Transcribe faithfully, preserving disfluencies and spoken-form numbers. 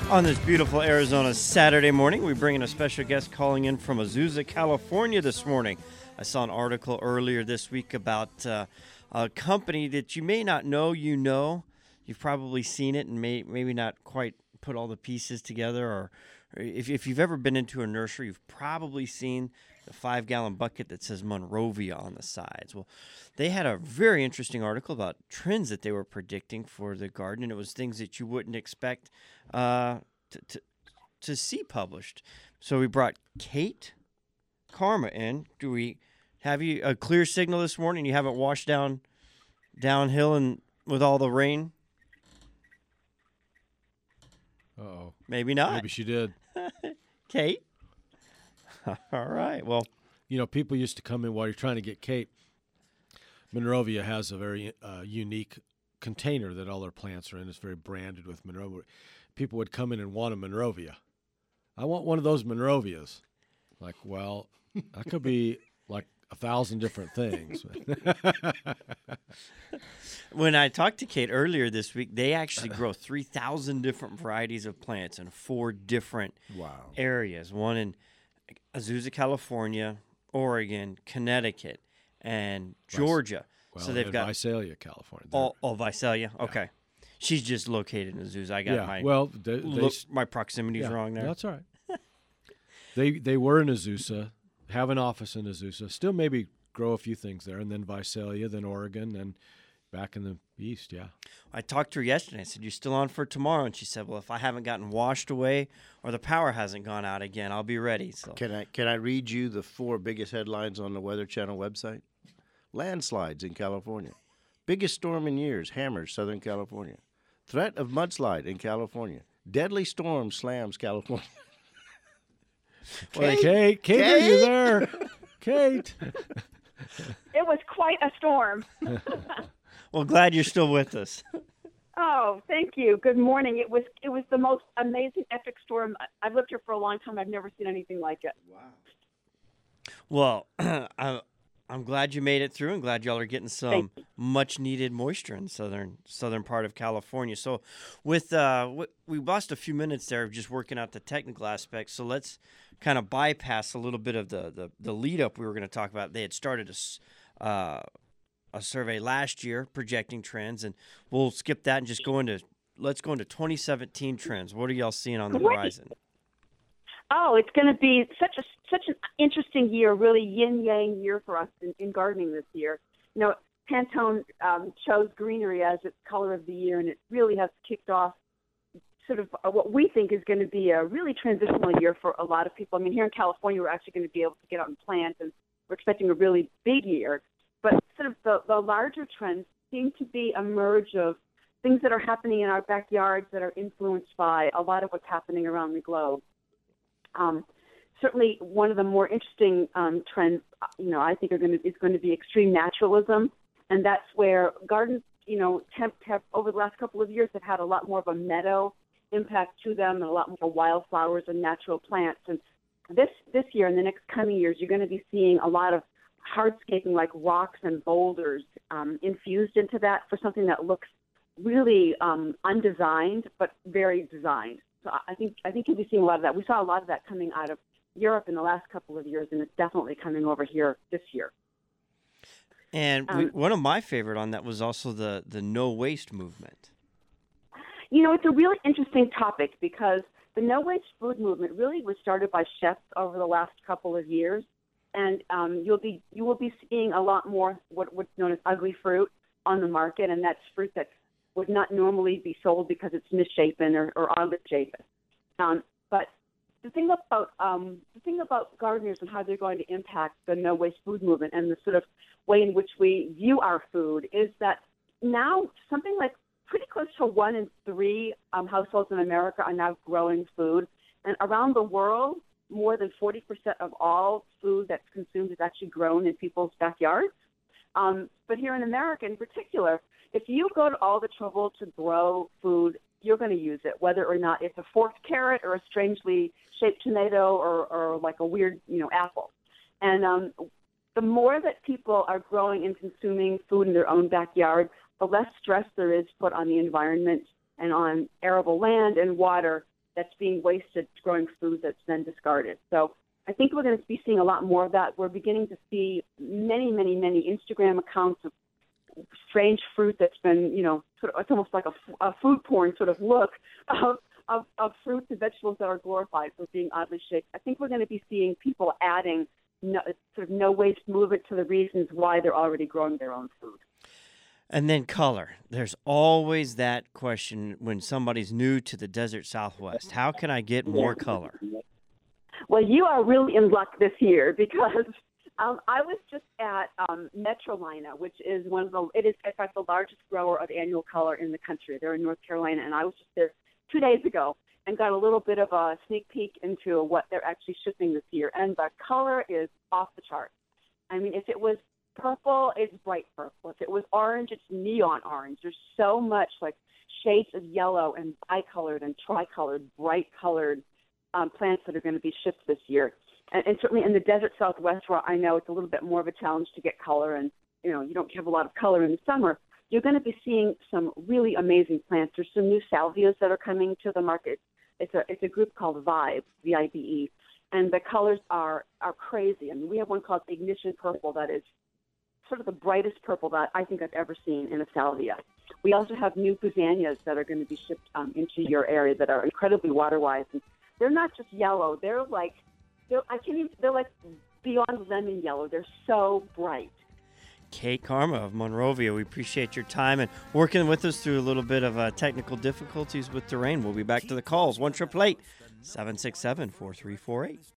On this beautiful Arizona Saturday morning, we bring in a special guest calling in from Azusa, California this morning. I saw an article earlier this week about uh, a company that you may not know you know. You've probably seen it and may, maybe not quite put all the pieces together. Or, or if, if you've ever been into a nursery, you've probably seen the five-gallon bucket that says Monrovia on the sides. Well, they had a very interesting article about trends that they were predicting for the garden, and it was things that you wouldn't expect uh, to, to to see published. So we brought Kate Karma in. Do we have you a clear signal this morning? You haven't washed down downhill and with all the rain? Uh-oh. Maybe not. Maybe she did. Kate? All right. Well, you know, people used to come in while you're trying to get Kate. Monrovia has a very uh, unique container that all their plants are in. It's very branded with Monrovia. People would come in and want a Monrovia. I want one of those Monrovias. Like, well, that could be like a thousand different things. When I talked to Kate earlier this week, they actually grow three thousand different varieties of plants in four different wow. areas. One in Azusa, California, Oregon, Connecticut, and Georgia. Well, so they've got Visalia, California. Oh, oh, Visalia. Okay, yeah. She's just located in Azusa. I got yeah, my well, they, they, look, my proximity's yeah, wrong there. That's all right. they they were in Azusa, have an office in Azusa, still maybe grow a few things there, and then Visalia, then Oregon, and back in the east. Yeah. I talked to her yesterday. I said, "You still on for tomorrow?" And she said, "Well, if I haven't gotten washed away or the power hasn't gone out again, I'll be ready." So can I can I read you the four biggest headlines on the Weather Channel website? Landslides in California. Biggest storm in years hammers Southern California. Threat of mudslide in California. Deadly storm slams California. Kate, Kate, Kate, Kate, are you there? Kate. It was quite a storm. Well, glad you're still with us. Oh, thank you. Good morning. It was it was the most amazing, epic storm. I've lived here for a long time. I've never seen anything like it. Wow. Well, I, I'm glad you made it through, and glad y'all are getting some much-needed moisture in southern southern part of California. So, with uh, we lost a few minutes there of just working out the technical aspects. So let's kind of bypass a little bit of the the, the lead up we were going to talk about. They had started a uh, a survey last year projecting trends, and we'll skip that and just go into let's go into twenty seventeen trends. What are y'all seeing on the Great. horizon? Oh, it's going to be such a such an interesting year, really yin-yang year for us in, in gardening this year. You know, Pantone um, chose greenery as its color of the year, and it really has kicked off sort of what we think is going to be a really transitional year for a lot of people. I mean, here in California, we're actually going to be able to get out and plant, and we're expecting a really big year. But sort of the, the larger trends seem to be a merge of things that are happening in our backyards that are influenced by a lot of what's happening around the globe. Um, certainly, one of the more interesting um, trends, you know, I think are going to is going to be extreme naturalism, and that's where gardens, you know, have, have over the last couple of years have had a lot more of a meadow impact to them, and a lot more wildflowers and natural plants. And this this year and the next coming years, you're going to be seeing a lot of hardscaping, like rocks and boulders, um, infused into that for something that looks really um, undesigned but very designed. So I think I think you'll be seeing a lot of that. We saw a lot of that coming out of Europe in the last couple of years, and it's definitely coming over here this year. And um, we, one of my favorite on that was also the, the no waste movement. You know, it's a really interesting topic because the no waste food movement really was started by chefs over the last couple of years, and um, you'll be you will be seeing a lot more what, what's known as ugly fruit on the market, and that's fruit that's would not normally be sold because it's misshapen or, or oddly shapen. Um, but the thing about um, the thing about gardeners and how they're going to impact the no waste food movement and the sort of way in which we view our food is that now something like pretty close to one in three um, households in America are now growing food, and around the world, more than forty percent of all food that's consumed is actually grown in people's backyards. Um, but here in America, in particular, if you go to all the trouble to grow food, you're going to use it, whether or not it's a forked carrot or a strangely shaped tomato or, or like a weird, you know, apple. And um, the more that people are growing and consuming food in their own backyard, the less stress there is put on the environment and on arable land and water that's being wasted growing food that's then discarded. So I think we're going to be seeing a lot more of that. We're beginning to see many, many, many Instagram accounts of strange fruit that's been, you know, sort of, it's almost like a, a food porn sort of look of, of, of fruits and vegetables that are glorified for being oddly shaped. I think we're going to be seeing people adding no, sort of no waste movement to the reasons why they're already growing their own food. And then color. There's always that question when somebody's new to the desert Southwest. How can I get more color? Well, you are really in luck this year because um, I was just at um, Metrolina, which is one of the, it is in fact the largest grower of annual color in the country. They're in North Carolina, and I was just there two days ago and got a little bit of a sneak peek into what they're actually shipping this year. And the color is off the chart. I mean, if it was purple, it's bright purple. If it was orange, it's neon orange. There's so much like shades of yellow and bicolored and tricolored, bright colored um, plants that are going to be shipped this year. And, and certainly in the desert Southwest, where I know it's a little bit more of a challenge to get color, and you know you don't have a lot of color in the summer, you're going to be seeing some really amazing plants. There's some new salvias that are coming to the market. It's a it's a group called Vibe, V I B E, and the colors are are crazy. I mean, we have one called Ignition Purple that is sort of the brightest purple that I think I've ever seen in a salvia. We also have new gazanias that are going to be shipped um, into your area that are incredibly water-wise. And they're not just yellow. They're like, they're, I can't even, they're like beyond lemon yellow. They're so bright. Kate Karma of Monrovia, we appreciate your time and working with us through a little bit of uh, technical difficulties with the rain. We'll be back to the calls. one eight eight eight, seven six seven, four three four eight.